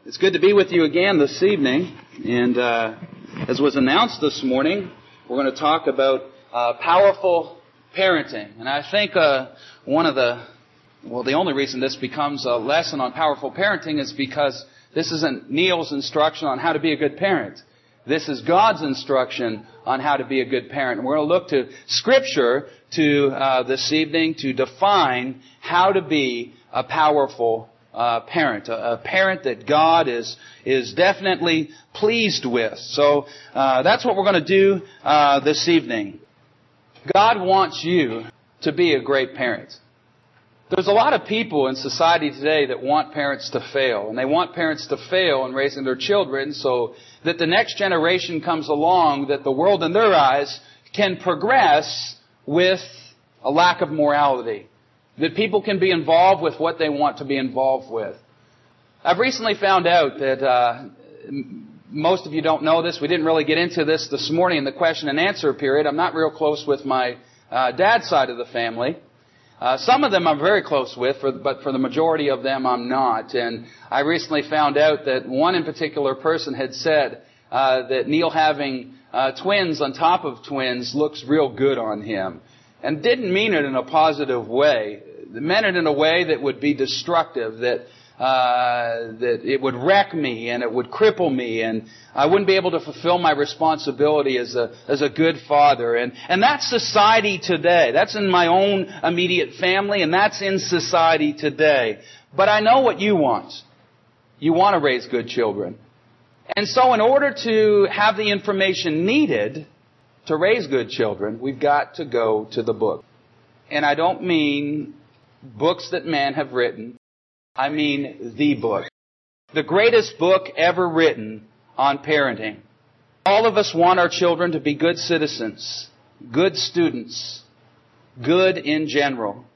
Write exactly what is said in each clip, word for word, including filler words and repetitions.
It's good to be with you again this evening. And uh, as was announced this morning, we're going to talk about uh, powerful parenting. And I think uh, one of the, well, the only reason this becomes a lesson on powerful parenting is because this isn't Neil's instruction on how to be a good parent. This is God's instruction on how to be a good parent. And we're going to look to Scripture to uh, this evening to define how to be a powerful Uh, parent, a, a parent that God is is definitely pleased with. So uh, that's what we're going to do uh, this evening. God wants you to be a great parent. There's a lot of people in society today that want parents to fail, and they want parents to fail in raising their children so that the next generation comes along, that the world in their eyes can progress with a lack of morality. That people can be involved with what they want to be involved with. I've recently found out that uh, most of you don't know this. We didn't really get into this this morning in the question and answer period. I'm not real close with my uh, dad's side of the family. Uh, some of them I'm very close with, for, but for the majority of them I'm not. And I recently found out that one in particular person had said uh, that Neil having uh, twins on top of twins looks real good on him. And didn't mean it in a positive way. It meant it in a way that would be destructive, that uh, that it would wreck me and it would cripple me, and I wouldn't be able to fulfill my responsibility as a as a good father. And and that's society today. That's in my own immediate family, and that's in society today. But I know what you want. You want to raise good children. And so in order to have the information needed to raise good children, we've got to go to the book. And I don't mean books that men have written. I mean the book. The greatest book ever written on parenting. All of us want our children to be good citizens, good students, good in general.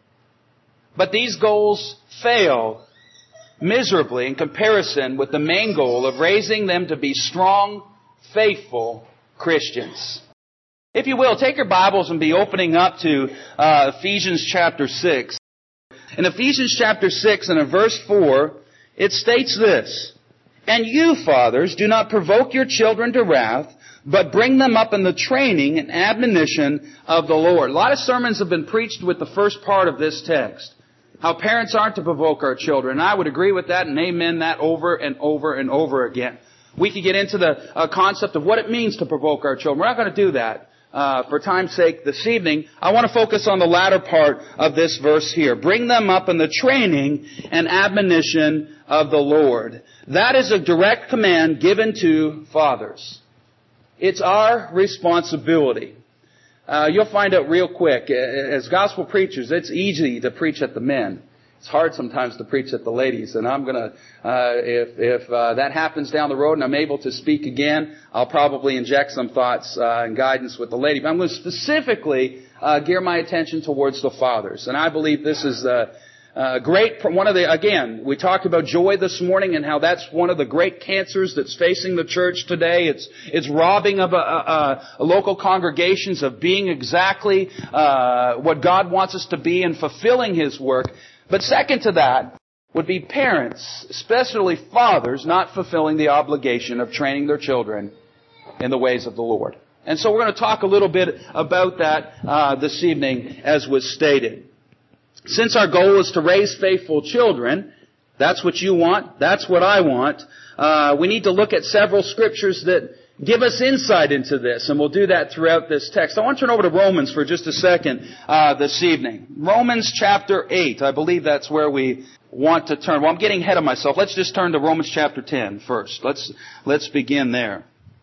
But these goals fail miserably in comparison with the main goal of raising them to be strong, faithful Christians. If you will, take your Bibles and be opening up to uh, Ephesians chapter six. In Ephesians chapter six and in verse four, it states this: "And you, fathers, do not provoke your children to wrath, but bring them up in the training and admonition of the Lord." A lot of sermons have been preached with the first part of this text. How parents aren't to provoke our children. And I would agree with that and amen that over and over and over again. We could get into the uh, concept of what it means to provoke our children. We're not going to do that. Uh, for time's sake this evening, I want to focus on the latter part of this verse here. Bring them up in the training and admonition of the Lord. That is a direct command given to fathers. It's our responsibility. Uh, you'll find out real quick, as gospel preachers, it's easy to preach at the men. It's hard sometimes to preach at the ladies, and I'm gonna, uh, if, if, uh, that happens down the road and I'm able to speak again, I'll probably inject some thoughts, uh, and guidance with the lady. But I'm going to specifically, uh, gear my attention towards the fathers. And I believe this is, uh, uh, great, one of the, again, we talked about joy this morning and how that's one of the great cancers that's facing the church today. It's, it's robbing of, uh, uh, local congregations of being exactly, uh, what God wants us to be and fulfilling His work. But second to that would be parents, especially fathers, not fulfilling the obligation of training their children in the ways of the Lord. And so we're going to talk a little bit about that uh, this evening, as was stated. Since our goal is to raise faithful children, that's what you want, that's what I want, uh, we need to look at several scriptures that give us insight into this, and we'll do that throughout this text. I want to turn over to Romans for just a second uh, this evening. Romans chapter eight. I believe that's where we want to turn. Well, I'm getting ahead of myself. Let's just turn to Romans chapter ten first. Let's, let's begin there.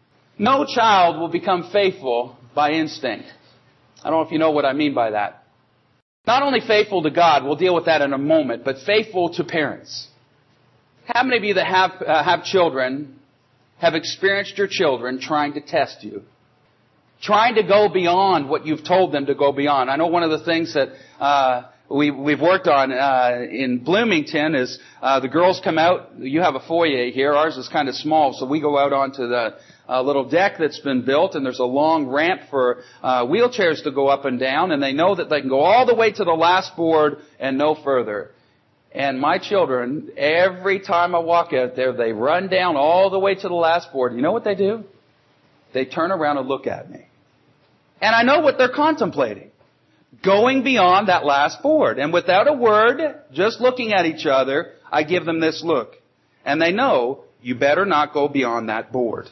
No child will become faithful by instinct. I don't know if you know what I mean by that. Not only faithful to God, we'll deal with that in a moment, but faithful to parents. How many of you that have, uh, have children have experienced your children trying to test you, trying to go beyond what you've told them to go beyond? I know one of the things that uh, we, we've worked on uh, in Bloomington is uh, the girls come out. You have a foyer here. Ours is kind of small, so we go out onto the uh, little deck that's been built, and there's a long ramp for uh, wheelchairs to go up and down, and they know that they can go all the way to the last board and no further. And my children, every time I walk out there, they run down all the way to the last board. You know what they do? They turn around and look at me. And I know what they're contemplating. Going beyond that last board. And without a word, just looking at each other, I give them this look. And they know, you better not go beyond that board.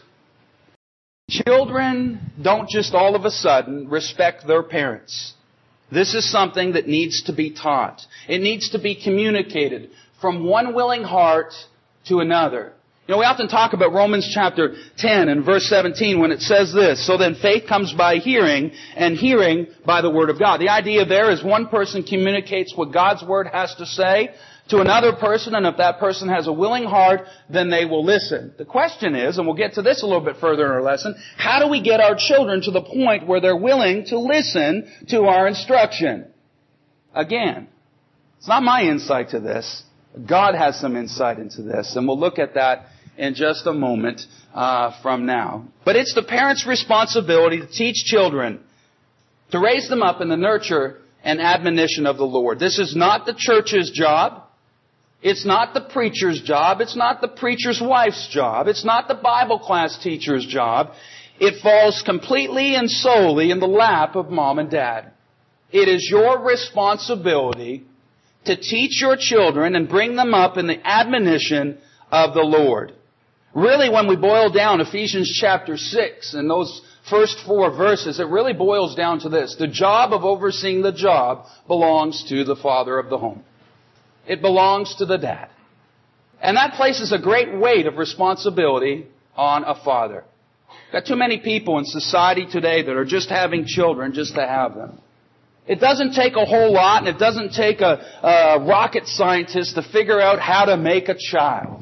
Children don't just all of a sudden respect their parents. This is something that needs to be taught. It needs to be communicated from one willing heart to another. You know, we often talk about Romans chapter ten and verse seventeen when it says this, so then faith comes by hearing, and hearing by the Word of God. The idea there is one person communicates what God's Word has to say to another person, and if that person has a willing heart, then they will listen. The question is, and we'll get to this a little bit further in our lesson, how do we get our children to the point where they're willing to listen to our instruction? Again, it's not my insight to this. God has some insight into this, and we'll look at that in just a moment uh, from now. But it's the parents' responsibility to teach children, to raise them up in the nurture and admonition of the Lord. This is not the church's job. It's not the preacher's job. It's not the preacher's wife's job. It's not the Bible class teacher's job. It falls completely and solely in the lap of mom and dad. It is your responsibility to teach your children and bring them up in the admonition of the Lord. Really, when we boil down Ephesians chapter six and those first four verses, it really boils down to this. The job of overseeing the job belongs to the father of the home. It belongs to the dad. And that places a great weight of responsibility on a father. Got too many people in society today that are just having children just to have them. It doesn't take a whole lot, and it doesn't take a, a rocket scientist to figure out how to make a child.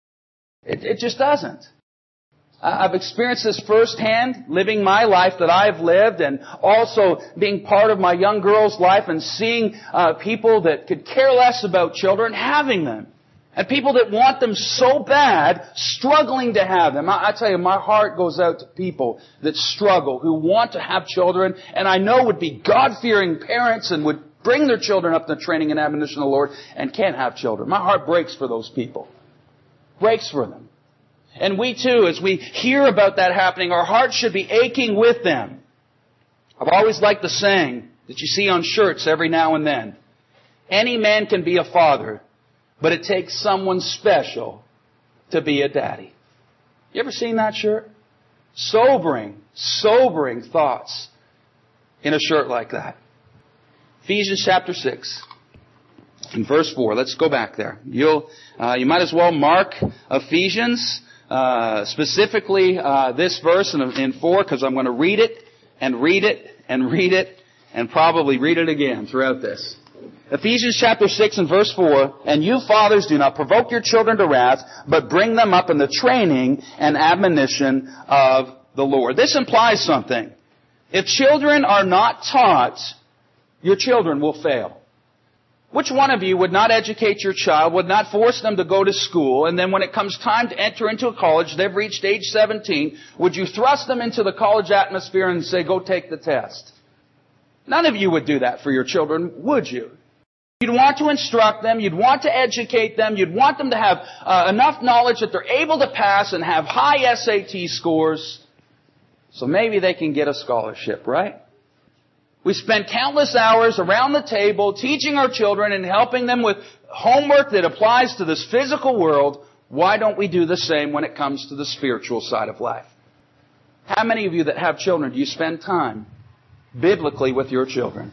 It, it just doesn't. I've experienced this firsthand, living my life that I've lived, and also being part of my young girl's life and seeing uh, people that could care less about children having them. And people that want them so bad, struggling to have them. I, I tell you, my heart goes out to people that struggle, who want to have children, and I know would be God-fearing parents and would bring their children up in the training and admonition of the Lord and can't have children. My heart breaks for those people. Breaks for them. And we too, as we hear about that happening, our hearts should be aching with them. I've always liked the saying that you see on shirts every now and then. Any man can be a father, but it takes someone special to be a daddy. You ever seen that shirt? Sobering, sobering thoughts in a shirt like that. Ephesians chapter six. In verse four, let's go back there. You'll, uh, you might as well mark Ephesians, uh, specifically uh, this verse in, in four, because I'm going to read it and read it and read it and probably read it again throughout this. Ephesians chapter six and verse four, and you fathers do not provoke your children to wrath, but bring them up in the training and admonition of the Lord. This implies something. If children are not taught, your children will fail. Which one of you would not educate your child, would not force them to go to school, and then when it comes time to enter into a college, they've reached age seventeen, would you thrust them into the college atmosphere and say, go take the test? None of you would do that for your children, would you? You'd want to instruct them, you'd want to educate them, you'd want them to have uh, enough knowledge that they're able to pass and have high S A T scores, so maybe they can get a scholarship, right? We spend countless hours around the table teaching our children and helping them with homework that applies to this physical world. Why don't we do the same when it comes to the spiritual side of life? How many of you that have children do you spend time biblically with your children?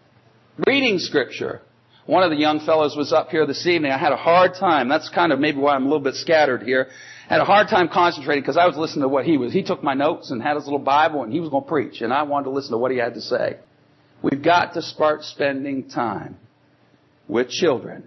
Reading Scripture. One of the young fellows was up here this evening. I had a hard time. That's kind of maybe why I'm a little bit scattered here. I had a hard time concentrating because I was listening to what he was. He took my notes and had his little Bible and he was going to preach. And I wanted to listen to what he had to say. We've got to start spending time with children.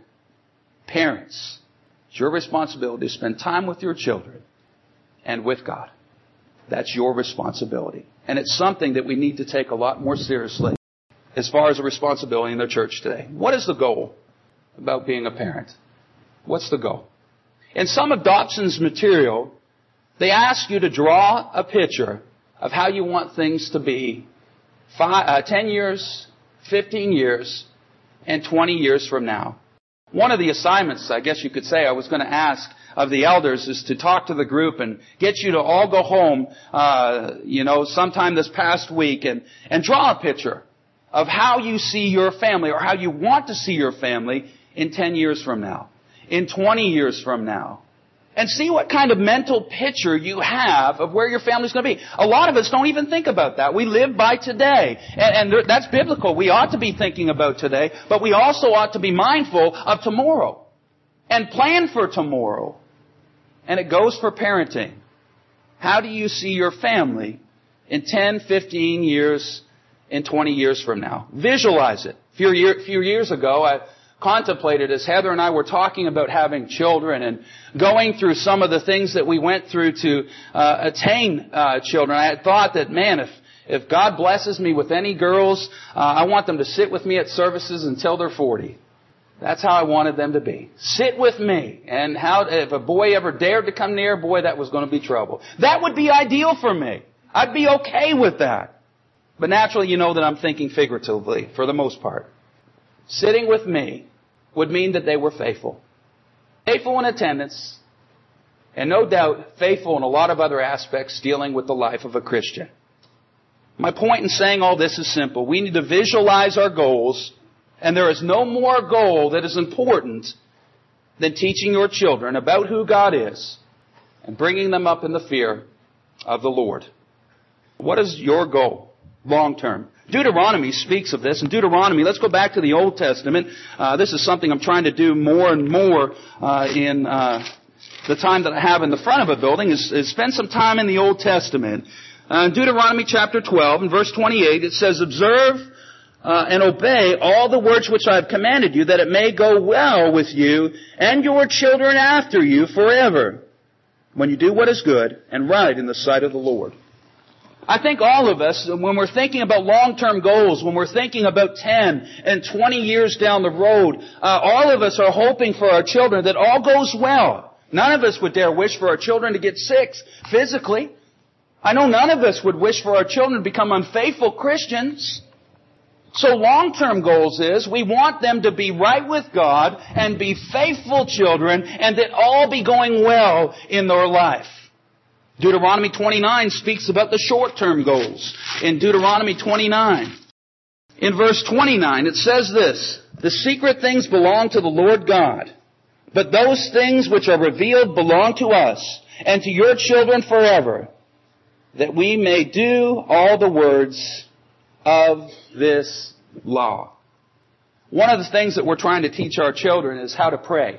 Parents, it's your responsibility to spend time with your children and with God. That's your responsibility. And it's something that we need to take a lot more seriously as far as a responsibility in the church today. What is the goal about being a parent? What's the goal? In some of Dobson's material, they ask you to draw a picture of how you want things to be Five, uh, ten years, fifteen years, and twenty years from now. one of the assignments, I guess you could say, I was going to ask of the elders is to talk to the group and get you to all go home, uh, you know, sometime this past week and, and draw a picture of how you see your family or how you want to see your family in ten years from now, in twenty years from now. And see what kind of mental picture you have of where your family's going to be. A lot of us don't even think about that. We live by today. And, and that's biblical. We ought to be thinking about today, but we also ought to be mindful of tomorrow and plan for tomorrow. And it goes for parenting. How do you see your family in ten, fifteen years, in twenty years from now? Visualize it. A few, year, few years ago, I contemplated as Heather and I were talking about having children and going through some of the things that we went through to uh, attain uh, children. I had thought that, man, if if God blesses me with any girls, uh, I want them to sit with me at services until they're forty. That's how I wanted them to be. Sit with me. And how if a boy ever dared to come near, boy, that was going to be trouble. That would be ideal for me. I'd be okay with that. But naturally, you know that I'm thinking figuratively for the most part. Sitting with me would mean that they were faithful. Faithful in attendance, and no doubt faithful in a lot of other aspects dealing with the life of a Christian. My point in saying all this is simple. We need to visualize our goals, and there is no more goal that is important than teaching your children about who God is and bringing them up in the fear of the Lord. What is your goal long term? Deuteronomy speaks of this. In Deuteronomy, let's go back to the Old Testament. Uh, this is something I'm trying to do more and more uh, in uh, the time that I have in the front of a building, is, is spend some time in the Old Testament. Uh, in Deuteronomy chapter twelve, in verse twenty-eight, it says, "Observe uh, and obey all the words which I have commanded you, that it may go well with you and your children after you forever, when you do what is good and right in the sight of the Lord." I think all of us, when we're thinking about long-term goals, when we're thinking about ten and twenty years down the road, uh, all of us are hoping for our children that all goes well. None of us would dare wish for our children to get sick physically. I know none of us would wish for our children to become unfaithful Christians. So long-term goals is we want them to be right with God and be faithful children and that all be going well in their life. Deuteronomy twenty-nine speaks about the short-term goals. In Deuteronomy twenty-nine, in verse twenty-nine, it says this, "The secret things belong to the Lord God, but those things which are revealed belong to us and to your children forever, that we may do all the words of this law." One of the things that we're trying to teach our children is how to pray.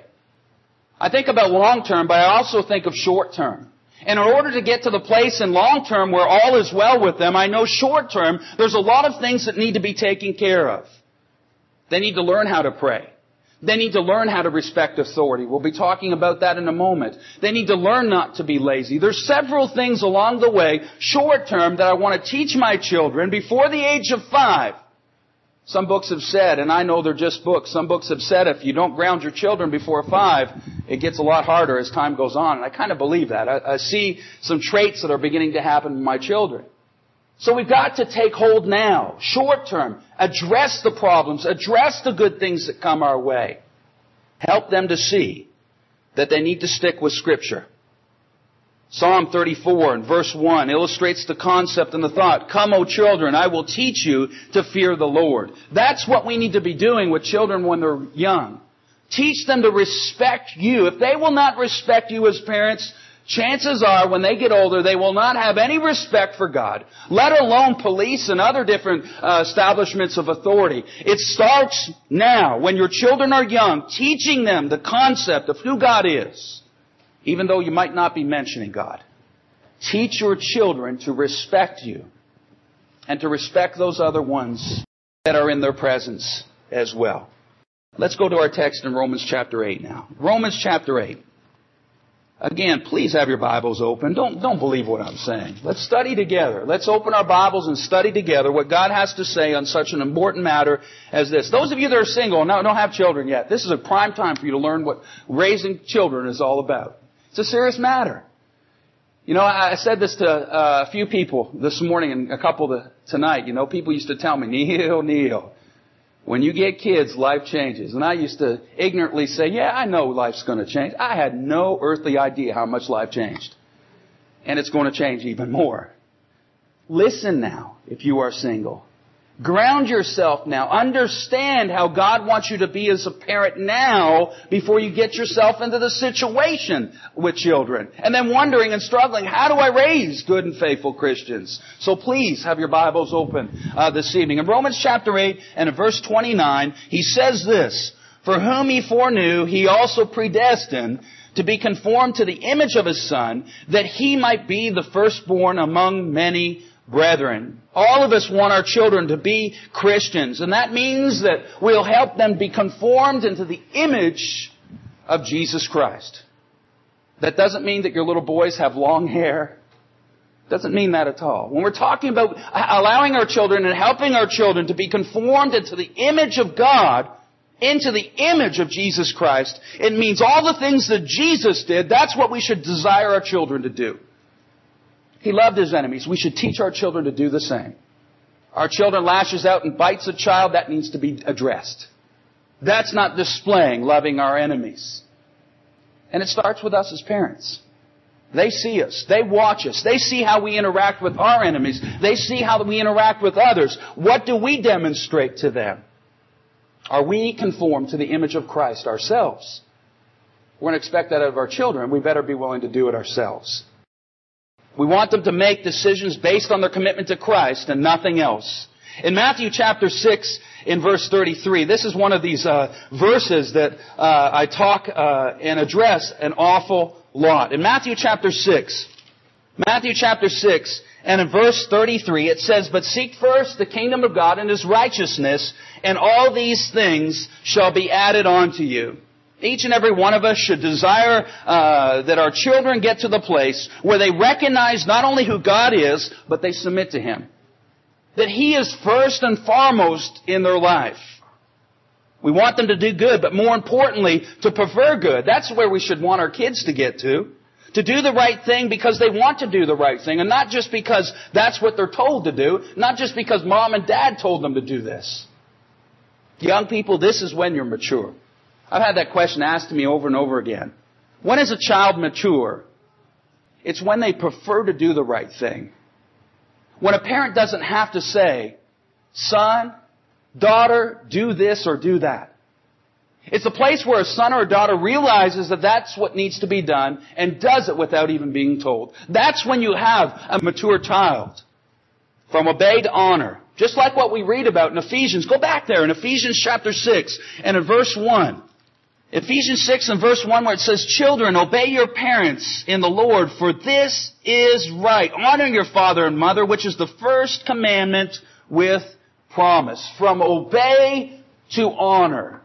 I think about long-term, but I also think of short-term. And in order to get to the place in long term where all is well with them, I know short term, there's a lot of things that need to be taken care of. They need to learn how to pray. They need to learn how to respect authority. We'll be talking about that in a moment. They need to learn not to be lazy. There's several things along the way, short term, that I want to teach my children before the age of five. Some books have said, and I know they're just books, some books have said if you don't ground your children before five, it gets a lot harder as time goes on. And I kind of believe that. I, I see some traits that are beginning to happen in my children. So we've got to take hold now, short term, address the problems, address the good things that come our way. Help them to see that they need to stick with Scripture. Psalm thirty-four and verse one illustrates the concept and the thought. "Come, O children, I will teach you to fear the Lord." That's what we need to be doing with children when they're young. Teach them to respect you. If they will not respect you as parents, chances are when they get older, they will not have any respect for God, let alone police and other different uh, establishments of authority. It starts now, when your children are young, teaching them the concept of who God is. Even though you might not be mentioning God. Teach your children to respect you and to respect those other ones that are in their presence as well. Let's go to our text in Romans chapter eight now. Romans chapter eight. Again, please have your Bibles open. Don't, don't believe what I'm saying. Let's study together. Let's open our Bibles and study together what God has to say on such an important matter as this. Those of you that are single and don't have children yet, this is a prime time for you to learn what raising children is all about. It's a serious matter. You know, I said this to uh, a few people this morning and a couple to, tonight. You know, people used to tell me, Neil, Neil, When you get kids, life changes. And I used to ignorantly say, yeah, I know life's going to change. I had no earthly idea how much life changed. And it's going to change even more. Listen now, if you are single. Ground yourself now. Understand how God wants you to be as a parent now before you get yourself into the situation with children. And then wondering and struggling, how do I raise good and faithful Christians? So please have your Bibles open uh, this evening. In Romans chapter eight and in verse twenty-nine, he says this, "For whom he foreknew, he also predestined to be conformed to the image of his Son, that he might be the firstborn among many brethren." All of us want our children to be Christians, and that means that we'll help them be conformed into the image of Jesus Christ. That doesn't mean that your little boys have long hair. Doesn't mean that at all. When we're talking about allowing our children and helping our children to be conformed into the image of God, into the image of Jesus Christ, it means all the things that Jesus did. That's what we should desire our children to do. He loved his enemies. We should teach our children to do the same. Our children lashes out and bites a child, that needs to be addressed. That's not displaying loving our enemies. And it starts with us as parents. They see us. They watch us. They see how we interact with our enemies. They see how we interact with others. What do we demonstrate to them? Are we conformed to the image of Christ ourselves? We're going to expect that of our children. We better be willing to do it ourselves. We want them to make decisions based on their commitment to Christ and nothing else. In Matthew chapter six, in verse thirty-three, this is one of these uh, verses that uh, I talk uh, and address an awful lot. In Matthew chapter six, Matthew chapter six, and in verse thirty-three, it says, "But seek first the kingdom of God and His righteousness, and all these things shall be added unto you." Each and every one of us should desire uh, that our children get to the place where they recognize not only who God is, but they submit to Him. That He is first and foremost in their life. We want them to do good, but more importantly, to prefer good. That's where we should want our kids to get to. To do the right thing because they want to do the right thing, and not just because that's what they're told to do, not just because mom and dad told them to do this. Young people, this is when you're mature. I've had that question asked to me over and over again. When is a child mature? It's when they prefer to do the right thing. When a parent doesn't have to say, "Son, daughter, do this or do that." It's a place where a son or a daughter realizes that that's what needs to be done and does it without even being told. That's when you have a mature child. From obey to honor. Just like what we read about in Ephesians. Go back there in Ephesians chapter six and in verse one. Ephesians six and verse one, where it says, "Children, obey your parents in the Lord, for this is right. Honor your father and mother, which is the first commandment with promise." From obey to honor.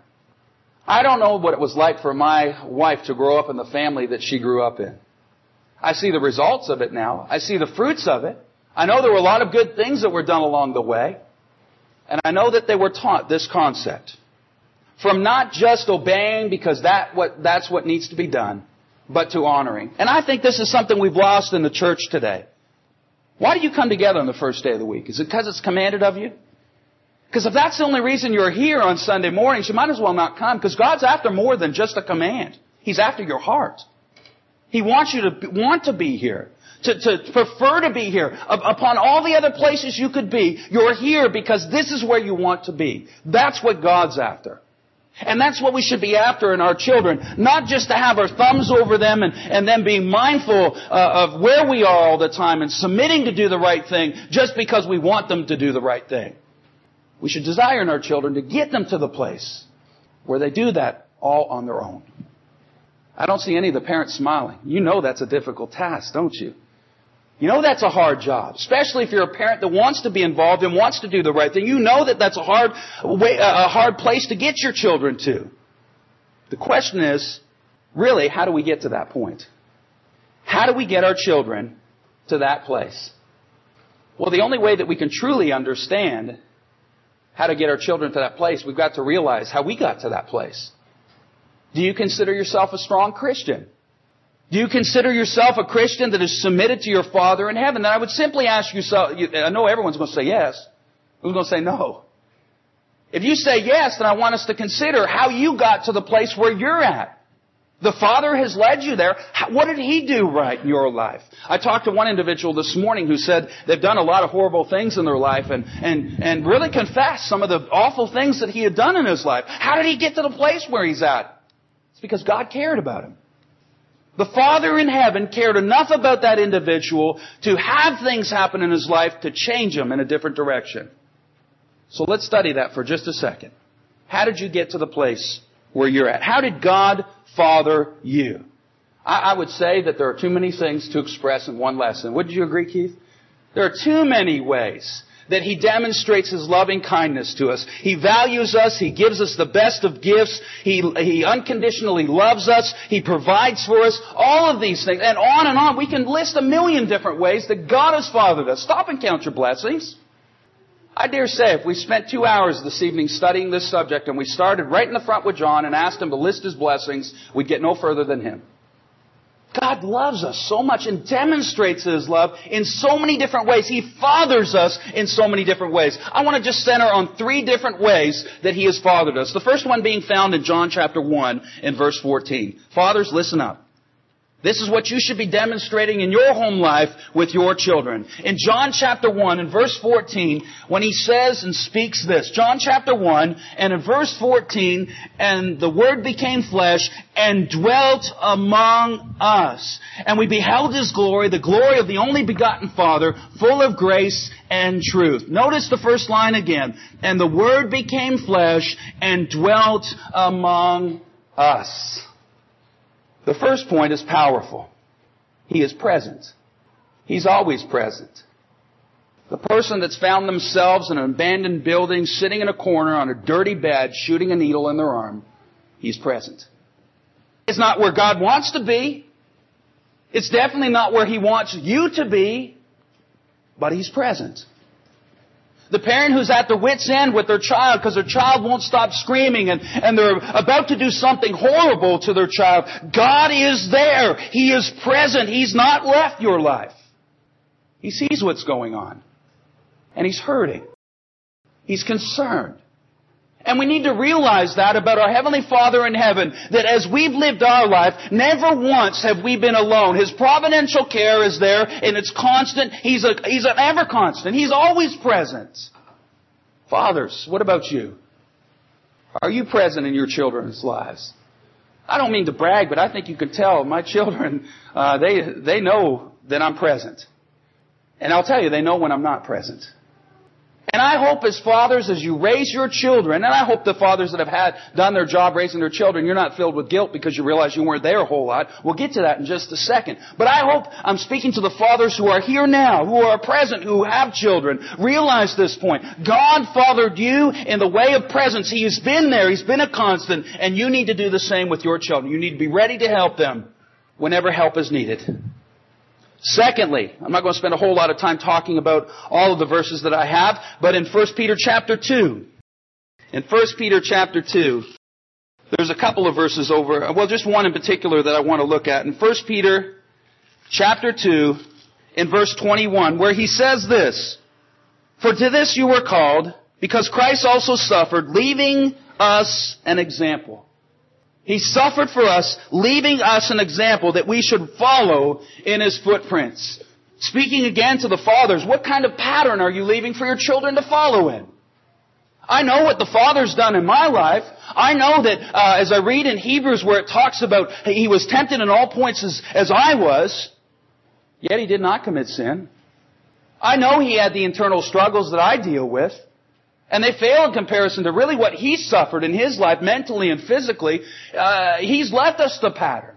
I don't know what it was like for my wife to grow up in the family that she grew up in. I see the results of it now. I see the fruits of it. I know there were a lot of good things that were done along the way. And I know that they were taught this concept. From not just obeying because that what that's what needs to be done, but to honoring. And I think this is something we've lost in the church today. Why do you come together on the first day of the week? Is it because it's commanded of you? Because if that's the only reason you're here on Sunday mornings, you might as well not come. Because God's after more than just a command. He's after your heart. He wants you to want to be here. To, to prefer to be here. Upon all the other places you could be, you're here because this is where you want to be. That's what God's after. And that's what we should be after in our children. Not just to have our thumbs over them and, and then being mindful uh, of where we are all the time and submitting to do the right thing just because we want them to do the right thing. We should desire in our children to get them to the place where they do that all on their own. I don't see any of the parents smiling. You know that's a difficult task, don't you? You know that's a hard job, especially if you're a parent that wants to be involved and wants to do the right thing. You know that that's a hard way, a hard place to get your children to. The question is, really, how do we get to that point? How do we get our children to that place? Well, the only way that we can truly understand how to get our children to that place, we've got to realize how we got to that place. Do you consider yourself a strong Christian? Do you consider yourself a Christian that is submitted to your Father in heaven? Then I would simply ask you, so, I know everyone's going to say yes. Who's going to say no? If you say yes, then I want us to consider how you got to the place where you're at. The Father has led you there. What did He do right in your life? I talked to one individual this morning who said they've done a lot of horrible things in their life and, and, and really confessed some of the awful things that he had done in his life. How did he get to the place where he's at? It's because God cared about him. The Father in heaven cared enough about that individual to have things happen in his life to change him in a different direction. So let's study that for just a second. How did you get to the place where you're at? How did God father you? I, I would say that there are too many things to express in one lesson. Wouldn't you agree, Keith? There are too many ways that He demonstrates His loving kindness to us. He values us. He gives us the best of gifts. He, he unconditionally loves us. He provides for us. All of these things. And on and on. We can list a million different ways that God has fathered us. Stop and count your blessings. I dare say if we spent two hours this evening studying this subject and we started right in the front with John and asked him to list his blessings, we'd get no further than him. God loves us so much and demonstrates His love in so many different ways. He fathers us in so many different ways. I want to just center on three different ways that He has fathered us. The first one being found in John chapter one in verse fourteen. Fathers, listen up. This is what you should be demonstrating in your home life with your children. In John chapter one and verse fourteen, when He says and speaks this, John chapter one and in verse fourteen, and the Word became flesh and dwelt among us. And we beheld His glory, the glory of the only begotten Father, full of grace and truth. Notice the first line again. And the Word became flesh and dwelt among us. The first point is powerful. He is present. He's always present. The person that's found themselves in an abandoned building, sitting in a corner on a dirty bed, shooting a needle in their arm, He's present. It's not where God wants to be. It's definitely not where He wants you to be, but He's present. The parent who's at their wit's end with their child because their child won't stop screaming and, and they're about to do something horrible to their child. God is there. He is present. He's not left your life. He sees what's going on. And He's hurting. He's concerned. And we need to realize that about our Heavenly Father in heaven, that as we've lived our life, never once have we been alone. His providential care is there, and it's constant. He's a, He's an ever constant. He's always present. Fathers, what about you? Are you present in your children's lives? I don't mean to brag, but I think you can tell my children, uh, they, they know that I'm present. And I'll tell you, they know when I'm not present. And I hope as fathers, as you raise your children, and I hope the fathers that have had done their job raising their children, you're not filled with guilt because you realize you weren't there a whole lot. We'll get to that in just a second. But I hope I'm speaking to the fathers who are here now, who are present, who have children. Realize this point. God fathered you in the way of presence. He has been there. He's been a constant. And you need to do the same with your children. You need to be ready to help them whenever help is needed. Secondly, I'm not going to spend a whole lot of time talking about all of the verses that I have, but in First Peter chapter two, in First Peter chapter two, there's a couple of verses over, well, just one in particular that I want to look at. In First Peter chapter two, in verse twenty-one, where he says this, "For to this you were called, because Christ also suffered, leaving us an example." He suffered for us, leaving us an example that we should follow in His footprints. Speaking again to the fathers, what kind of pattern are you leaving for your children to follow in? I know what the Father's done in my life. I know that uh, as I read in Hebrews where it talks about He was tempted in all points as, as I was, yet He did not commit sin. I know He had the internal struggles that I deal with. And they fail in comparison to really what He suffered in His life, mentally and physically. Uh, he's left us the pattern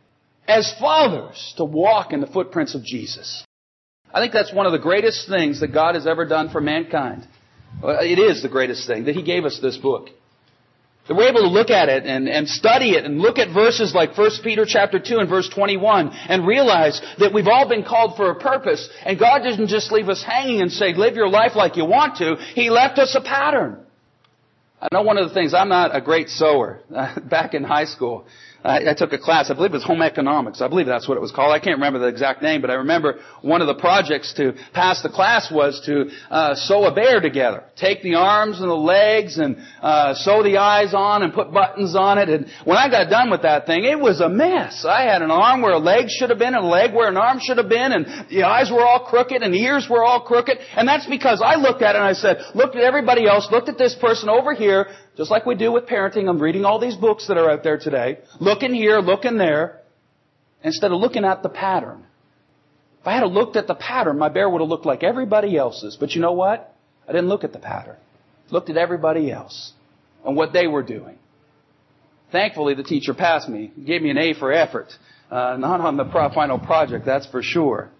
as fathers to walk in the footprints of Jesus. I think that's one of the greatest things that God has ever done for mankind. It is the greatest thing, that He gave us this book. That we're able to look at it and, and study it and look at verses like First Peter chapter two and verse twenty-one and realize that we've all been called for a purpose. And God didn't just leave us hanging and say, live your life like you want to. He left us a pattern. I know one of the things, I'm not a great sewer. Back in high school, I, I took a class, I believe it was home economics. I believe that's what it was called. I can't remember the exact name, but I remember one of the projects to pass the class was to uh, sew a bear together. Take the arms and the legs and uh, sew the eyes on and put buttons on it. And when I got done with that thing, it was a mess. I had an arm where a leg should have been and a leg where an arm should have been, and the eyes were all crooked and the ears were all crooked. And that's because I looked at it and I said, looked at everybody else, looked at this person over here, just like we do with parenting. I'm reading all these books that are out there today. Looking here, looking there, instead of looking at the pattern. If I had looked at the pattern, my bear would have looked like everybody else's. But you know what? I didn't look at the pattern. Looked at everybody else and what they were doing. Thankfully, the teacher passed me. He gave me an A for effort. Uh, not on the pro- final project, that's for sure.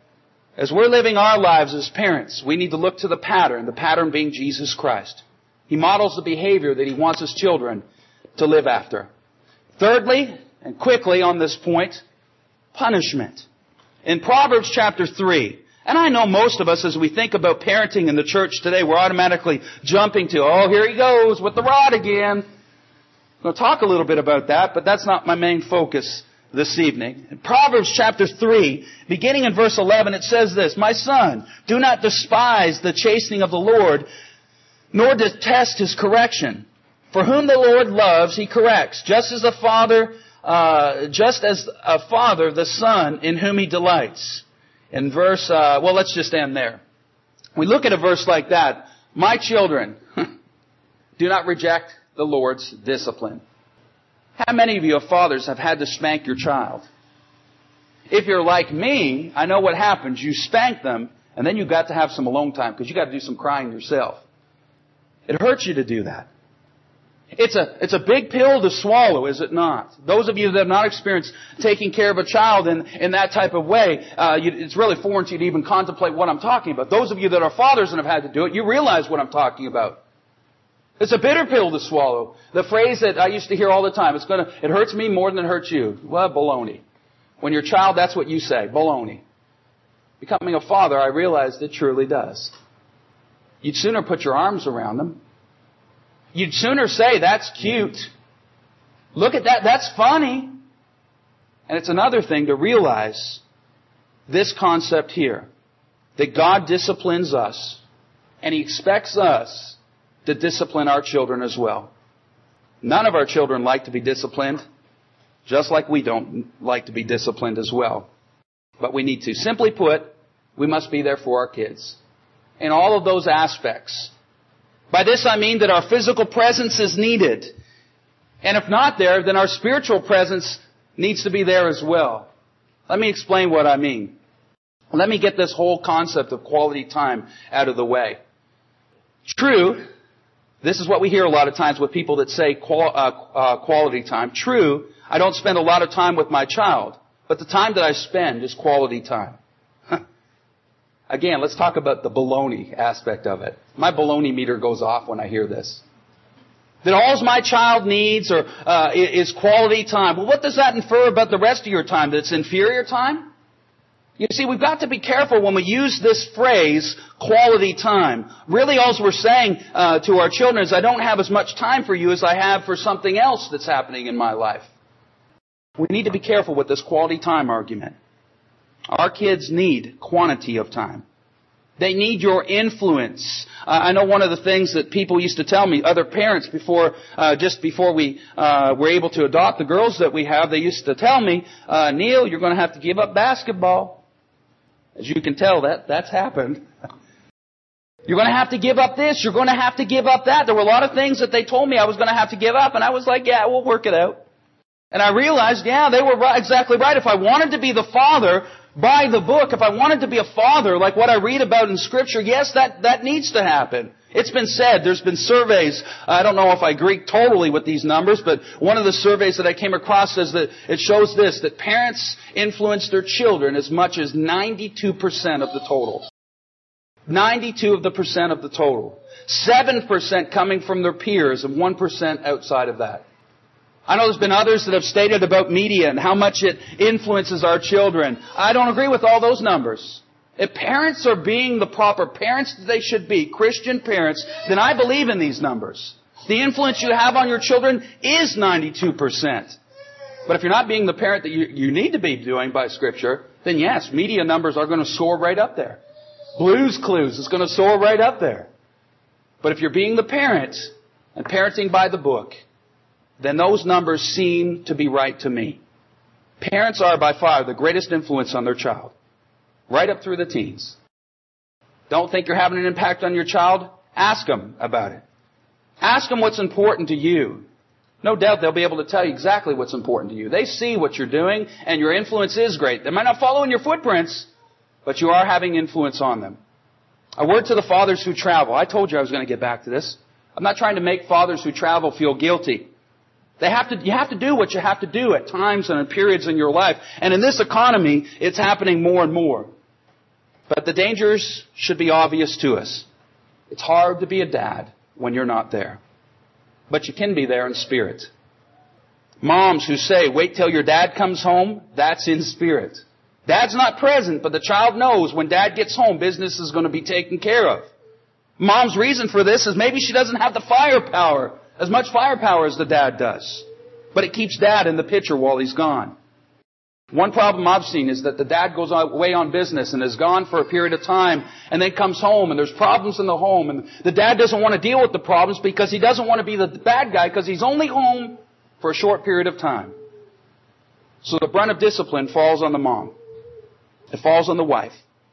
As we're living our lives as parents, we need to look to the pattern, the pattern being Jesus Christ. He models the behavior that He wants His children to live after. Thirdly, and quickly on this point, punishment. In Proverbs chapter three, and I know most of us as we think about parenting in the church today, we're automatically jumping to, oh, here he goes with the rod again. I'm going to talk a little bit about that, but that's not my main focus this evening. In Proverbs chapter three, beginning in verse eleven, it says this, My son, do not despise the chastening of the Lord, nor detest His correction. For whom the Lord loves, He corrects, just as the father, uh, just as a father, the son, in whom He delights. In verse, uh, well, let's just end there. We look at a verse like that. My children, do not reject the Lord's discipline. How many of you fathers have had to spank your child? If you're like me, I know what happens. You spank them, and then you've got to have some alone time because you've got to do some crying yourself. It hurts you to do that. It's a, it's a big pill to swallow, is it not? Those of you that have not experienced taking care of a child in, in that type of way, uh, you, it's really foreign to you to even contemplate what I'm talking about. Those of you that are fathers and have had to do it, you realize what I'm talking about. It's a bitter pill to swallow. The phrase that I used to hear all the time, it's gonna, it hurts me more than it hurts you. Well, baloney. When you're a child, that's what you say, baloney. Becoming a father, I realized it truly does. You'd sooner put your arms around them. You'd sooner say, that's cute. Look at that, that's funny. And it's another thing to realize this concept here, that God disciplines us, and He expects us to discipline our children as well. None of our children like to be disciplined, just like we don't like to be disciplined as well. But we need to. Simply put, we must be there for our kids in all of those aspects. By this I mean that our physical presence is needed. And if not there, then our spiritual presence needs to be there as well. Let me explain what I mean. Let me get this whole concept of quality time out of the way. True, this is what we hear a lot of times with people that say qual- uh, uh, quality time. True, I don't spend a lot of time with my child, but the time that I spend is quality time. Again, let's talk about the baloney aspect of it. My baloney meter goes off when I hear this. That all my child needs or uh, is quality time. Well, what does that infer about the rest of your time? That it's inferior time? You see, we've got to be careful when we use this phrase, quality time. Really all we're saying uh, to our children is, I don't have as much time for you as I have for something else that's happening in my life. We need to be careful with this quality time argument. Our kids need quantity of time. They need your influence. Uh, I know one of the things that people used to tell me, other parents before, uh, just before we uh, were able to adopt the girls that we have, they used to tell me, uh, Neil, you're going to have to give up basketball. As you can tell, that that's happened. You're going to have to give up this. You're going to have to give up that. There were a lot of things that they told me I was going to have to give up, and I was like, yeah, we'll work it out. And I realized, yeah, they were right, exactly right. If I wanted to be the father by the book, if I wanted to be a father like what I read about in Scripture, yes, that, that needs to happen. It's been said, there's been surveys, I don't know if I agree totally with these numbers, but one of the surveys that I came across says that it shows this, that parents influence their children as much as ninety-two percent of the total. ninety-two of the percent of the total. seven percent coming from their peers and one percent outside of that. I know there's been others that have stated about media and how much it influences our children. I don't agree with all those numbers. If parents are being the proper parents that they should be, Christian parents, then I believe in these numbers. The influence you have on your children is ninety-two percent. But if you're not being the parent that you, you need to be doing by Scripture, then yes, media numbers are going to soar right up there. Blues Clues is going to soar right up there. But if you're being the parent and parenting by the book, then those numbers seem to be right to me. Parents are by far the greatest influence on their child, right up through the teens. Don't think you're having an impact on your child? Ask them about it. Ask them what's important to you. No doubt they'll be able to tell you exactly what's important to you. They see what you're doing, and your influence is great. They might not follow in your footprints, but you are having influence on them. A word to the fathers who travel. I told you I was going to get back to this. I'm not trying to make fathers who travel feel guilty. They have to, you have to do what you have to do at times and in periods in your life. And in this economy, it's happening more and more. But the dangers should be obvious to us. It's hard to be a dad when you're not there. But you can be there in spirit. Moms who say, wait till your dad comes home, that's in spirit. Dad's not present, but the child knows when dad gets home, business is going to be taken care of. Mom's reason for this is maybe she doesn't have the firepower, as much firepower as the dad does. But it keeps dad in the picture while he's gone. One problem I've seen is that the dad goes away on business and is gone for a period of time and then comes home and there's problems in the home and the dad doesn't want to deal with the problems because he doesn't want to be the bad guy because he's only home for a short period of time. So the brunt of discipline falls on the mom. It falls on the wife.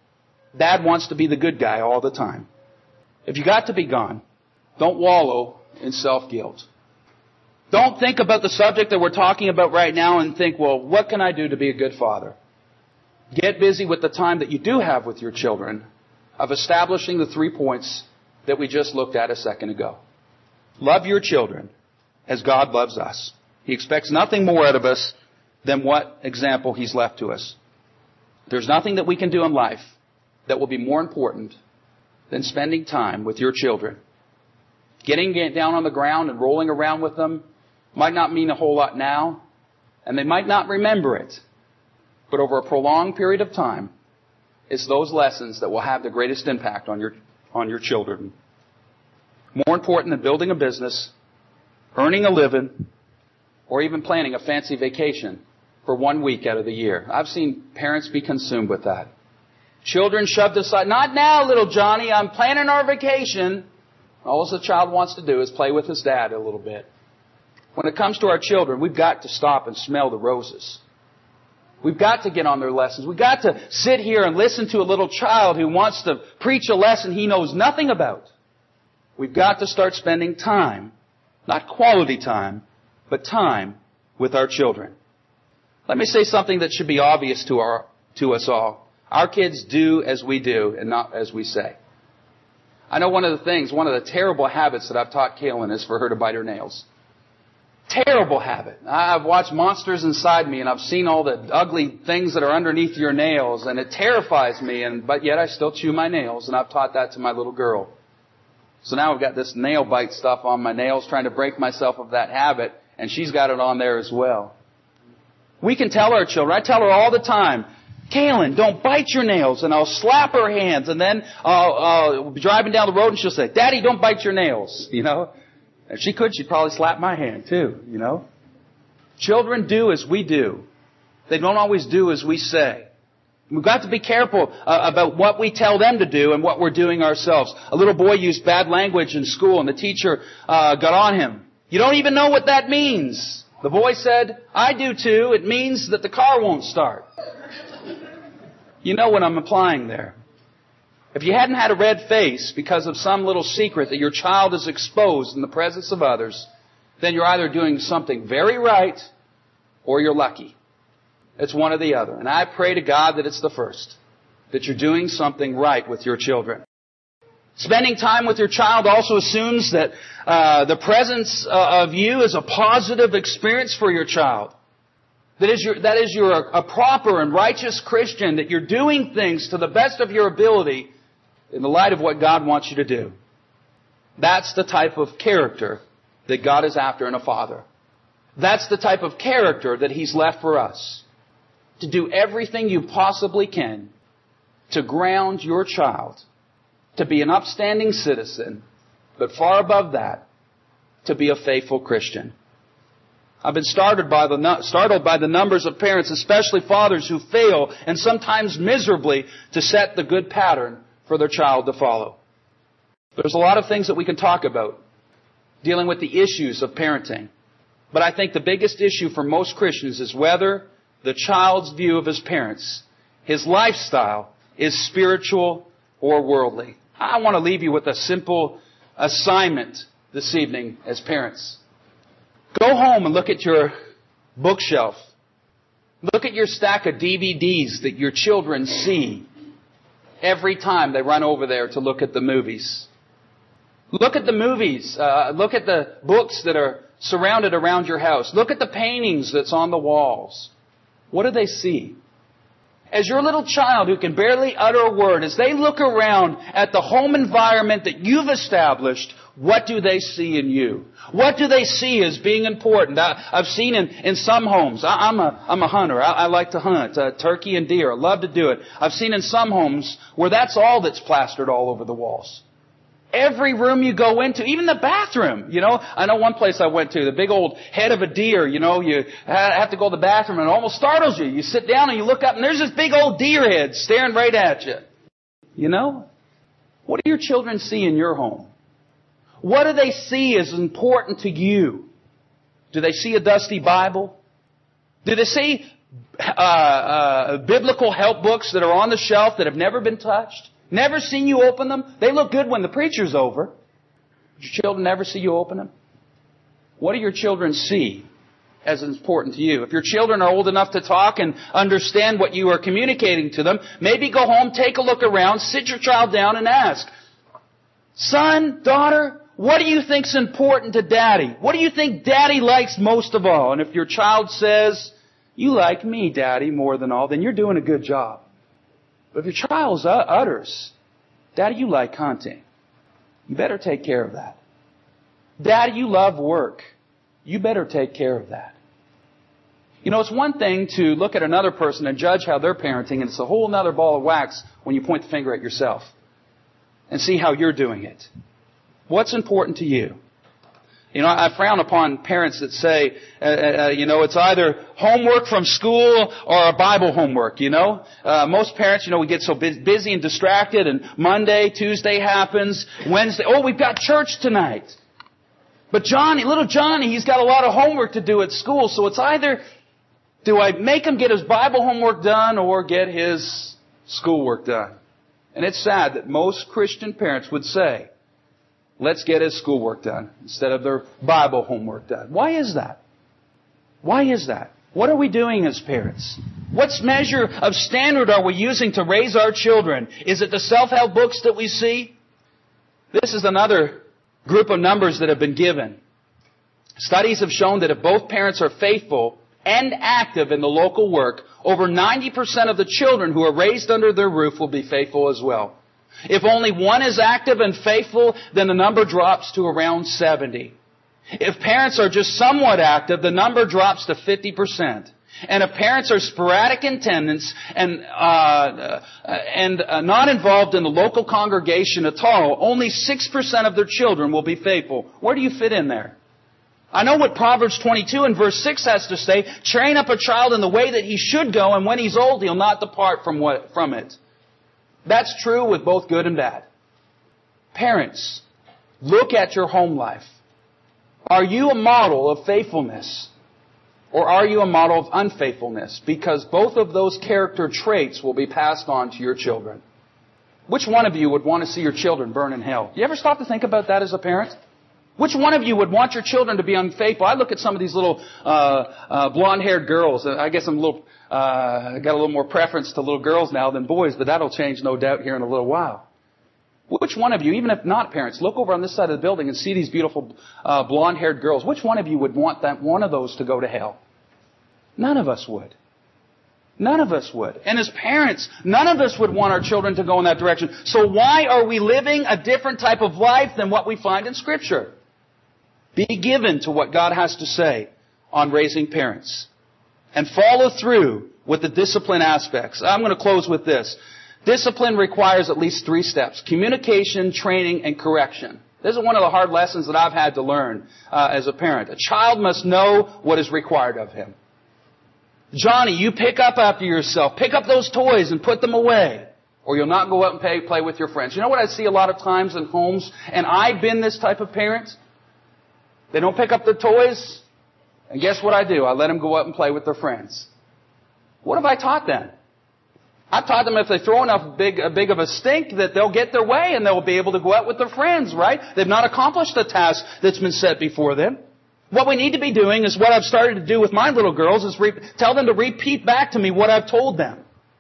Dad wants to be the good guy all the time. If you got to be gone, don't wallow in self-guilt. Don't think about the subject that we're talking about right now and think, well, what can I do to be a good father? Get busy with the time that you do have with your children of establishing the three points that we just looked at a second ago. Love your children as God loves us. He expects nothing more out of us than what example He's left to us. There's nothing that we can do in life that will be more important than spending time with your children. Getting down on the ground and rolling around with them might not mean a whole lot now, and they might not remember it. But over a prolonged period of time, it's those lessons that will have the greatest impact on your, on your children. More important than building a business, earning a living, or even planning a fancy vacation for one week out of the year. I've seen parents be consumed with that. Children shoved aside, not now, little Johnny, I'm planning our vacation. All the child wants to do is play with his dad a little bit. When it comes to our children, we've got to stop and smell the roses. We've got to get on their lessons. We've got to sit here and listen to a little child who wants to preach a lesson he knows nothing about. We've got to start spending time, not quality time, but time with our children. Let me say something that should be obvious to our, to us all. Our kids do as we do and not as we say. I know one of the things, one of the terrible habits that I've taught Kaylin is for her to bite her nails. Terrible habit. I've watched Monsters Inside Me and I've seen all the ugly things that are underneath your nails and it terrifies me, and but yet I still chew my nails, and I've taught that to my little girl. So now I've got this nail bite stuff on my nails trying to break myself of that habit, and she's got it on there as well. We can tell our children, I tell her all the time, Kaylin, don't bite your nails, and I'll slap her hands, and then I'll, I'll be driving down the road and she'll say, Daddy, don't bite your nails, you know. If she could, she'd probably slap my hand too, you know. Children do as we do. They don't always do as we say. We've got to be careful uh, about what we tell them to do and what we're doing ourselves. A little boy used bad language in school and the teacher uh, got on him. You don't even know what that means. The boy said, I do too. It means that the car won't start. You know what I'm implying there. If you hadn't had a red face because of some little secret that your child is exposed in the presence of others, then you're either doing something very right or you're lucky. It's one or the other. And I pray to God that it's the first, that you're doing something right with your children. Spending time with your child also assumes that uh, the presence uh, of you is a positive experience for your child. That is, you're, that is you're a, a proper and righteous Christian, that you're doing things to the best of your ability in the light of what God wants you to do. That's the type of character that God is after in a father. That's the type of character that He's left for us. To do everything you possibly can to ground your child, to be an upstanding citizen, but far above that, to be a faithful Christian. I've been startled by the, startled by the numbers of parents, especially fathers, who fail, and sometimes miserably, to set the good pattern for their child to follow. There's a lot of things that we can talk about dealing with the issues of parenting. But I think the biggest issue for most Christians is whether the child's view of his parents, his lifestyle, is spiritual or worldly. I want to leave you with a simple assignment this evening as parents. Go home and look at your bookshelf. Look at your stack of D V Ds that your children see every time they run over there to look at the movies. Look at the movies. Uh, look at the books that are surrounded around your house. Look at the paintings that's on the walls. What do they see? As your little child who can barely utter a word, as they look around at the home environment that you've established, what do they see in you? What do they see as being important? I, I've seen in, in some homes, I, I'm a, I'm a hunter. I, I like to hunt uh, turkey and deer. I love to do it. I've seen in some homes where that's all that's plastered all over the walls. Every room you go into, even the bathroom, you know. I know one place I went to, the big old head of a deer, you know, you have to go to the bathroom and it almost startles you. You sit down and you look up and there's this big old deer head staring right at you. You know? What do your children see in your home? What do they see as important to you? Do they see a dusty Bible? Do they see uh, uh, biblical help books that are on the shelf that have never been touched? Never seen you open them? They look good when the preacher's over. Your children never see you open them? What do your children see as important to you? If your children are old enough to talk and understand what you are communicating to them, maybe go home, take a look around, sit your child down and ask, son, daughter, what do you think's important to Daddy? What do you think Daddy likes most of all? And if your child says, you like me, Daddy, more than all, then you're doing a good job. But if your child utters, Daddy, you like hunting, you better take care of that. Daddy, you love work, you better take care of that. You know, it's one thing to look at another person and judge how they're parenting, and it's a whole other ball of wax when you point the finger at yourself and see how you're doing it. What's important to you? You know, I frown upon parents that say, uh, uh, you know, it's either homework from school or a Bible homework, you know. Uh, most parents, you know, we get so busy and distracted, and Monday, Tuesday happens, Wednesday, oh, we've got church tonight. But Johnny, little Johnny, he's got a lot of homework to do at school, so it's either, do I make him get his Bible homework done or get his schoolwork done? And it's sad that most Christian parents would say, let's get his schoolwork done instead of their Bible homework done. Why is that? Why is that? What are we doing as parents? What measure of standard are we using to raise our children? Is it the self-help books that we see? This is another group of numbers that have been given. Studies have shown that if both parents are faithful and active in the local work, over ninety percent of the children who are raised under their roof will be faithful as well. If only one is active and faithful, then the number drops to around seventy. If parents are just somewhat active, the number drops to fifty percent. And if parents are sporadic in attendance and uh, and uh, not involved in the local congregation at all, only six percent of their children will be faithful. Where do you fit in there? I know what Proverbs twenty-two and verse six has to say. Train up a child in the way that he should go, and when he's old, he'll not depart from what from it. That's true with both good and bad. Parents, look at your home life. Are you a model of faithfulness? Or are you a model of unfaithfulness? Because both of those character traits will be passed on to your children. Which one of you would want to see your children burn in hell? You ever stop to think about that as a parent? Which one of you would want your children to be unfaithful? I look at some of these little uh, uh, blonde-haired girls. I guess I'm a little, uh, got a little more preference to little girls now than boys, but that'll change, no doubt, here in a little while. Which one of you, even if not parents, look over on this side of the building and see these beautiful uh, blonde-haired girls. Which one of you would want that one of those to go to hell? None of us would. None of us would. And as parents, none of us would want our children to go in that direction. So why are we living a different type of life than what we find in Scripture? Be given to what God has to say on raising parents. And follow through with the discipline aspects. I'm going to close with this. Discipline requires at least three steps. Communication, training, and correction. This is one of the hard lessons that I've had to learn uh, as a parent. A child must know what is required of him. Johnny, you pick up after yourself. Pick up those toys and put them away. Or you'll not go out and play, play with your friends. You know what I see a lot of times in homes? And I've been this type of parent. They don't pick up their toys. And guess what I do? I let them go out and play with their friends. What have I taught them? I've taught them if they throw enough big, a big of a stink that they'll get their way and they'll be able to go out with their friends, right? They've not accomplished the task that's been set before them. What we need to be doing is what I've started to do with my little girls is re- tell them to repeat back to me what I've told them.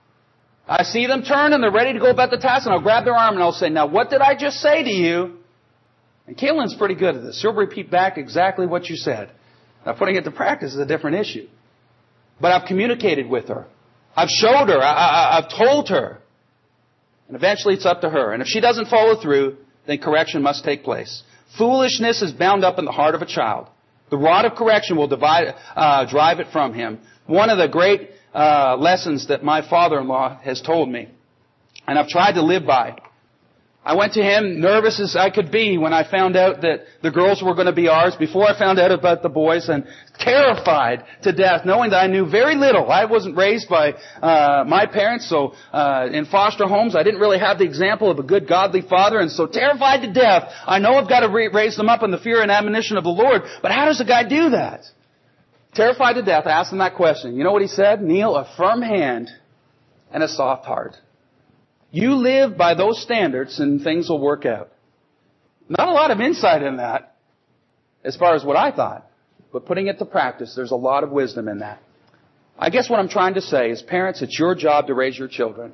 I see them turn and they're ready to go about the task and I'll grab their arm and I'll say, now what did I just say to you? And Kaylin's pretty good at this. She'll repeat back exactly what you said. Now putting it to practice is a different issue. But I've communicated with her. I've showed her. I, I, I've told her. And eventually it's up to her. And if she doesn't follow through, then correction must take place. Foolishness is bound up in the heart of a child. The rod of correction will divide, uh, drive it from him. One of the great uh, lessons that my father-in-law has told me, and I've tried to live by. I went to him nervous as I could be when I found out that the girls were going to be ours, before I found out about the boys, and terrified to death, knowing that I knew very little. I wasn't raised by uh my parents, so uh in foster homes, I didn't really have the example of a good godly father, and so terrified to death. I know I've got to re- raise them up in the fear and admonition of the Lord, but how does a guy do that? Terrified to death, I asked him that question. You know what he said? Neil, a firm hand and a soft heart. You live by those standards and things will work out. Not a lot of insight in that as far as what I thought. But putting it to practice, there's a lot of wisdom in that. I guess what I'm trying to say is, parents, it's your job to raise your children.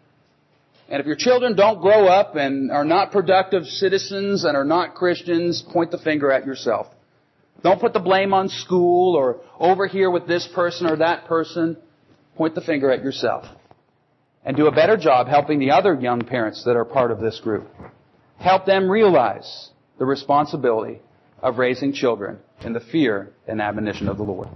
And if your children don't grow up and are not productive citizens and are not Christians, point the finger at yourself. Don't put the blame on school or over here with this person or that person. Point the finger at yourself. And do a better job helping the other young parents that are part of this group. Help them realize the responsibility of raising children in the fear and admonition of the Lord.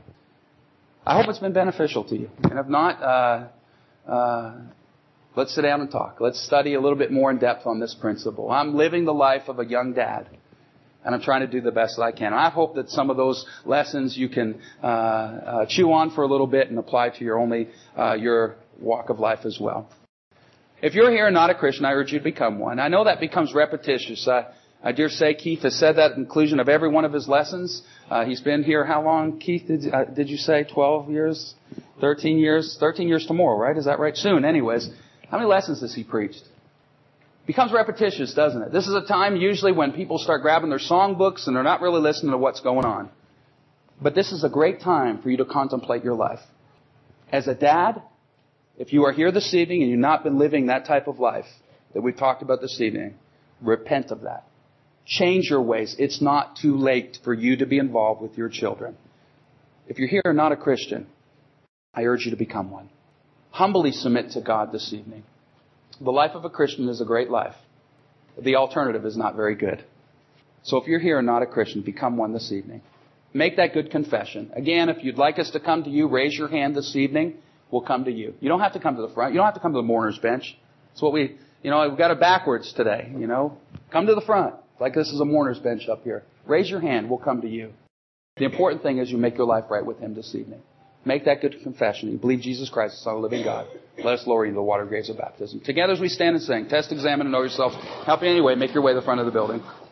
I hope it's been beneficial to you. And if not, uh, uh, let's sit down and talk. Let's study a little bit more in depth on this principle. I'm living the life of a young dad. And I'm trying to do the best that I can. I hope that some of those lessons you can uh, uh, chew on for a little bit and apply to your only uh, your walk of life as well. If you're here and not a Christian, I urge you to become one. I know that becomes repetitious. I, I dare say Keith has said that at the conclusion of every one of his lessons. Uh, he's been here how long, Keith? Did, uh, did you say twelve years? thirteen years? thirteen years tomorrow, right? Is that right? Soon, anyways. How many lessons has he preached? Becomes repetitious, doesn't it? This is a time usually when people start grabbing their songbooks and they're not really listening to what's going on. But this is a great time for you to contemplate your life. As a dad, if you are here this evening and you've not been living that type of life that we've talked about this evening, repent of that. Change your ways. It's not too late for you to be involved with your children. If you're here and not a Christian, I urge you to become one. Humbly submit to God this evening. The life of a Christian is a great life. The alternative is not very good. So if you're here and not a Christian, become one this evening. Make that good confession. Again, if you'd like us to come to you, raise your hand this evening. We'll come to you. You don't have to come to the front. You don't have to come to the mourner's bench. It's what we, you know, we've got it backwards today, you know. Come to the front. Like this is a mourner's bench up here. Raise your hand. We'll come to you. The important thing is you make your life right with Him this evening. Make that good confession. You believe Jesus Christ is the Son of the living God. Let us lower you into the water graves of baptism. Together as we stand and sing, test, examine, and know yourself. Help you anyway. Make your way to the front of the building.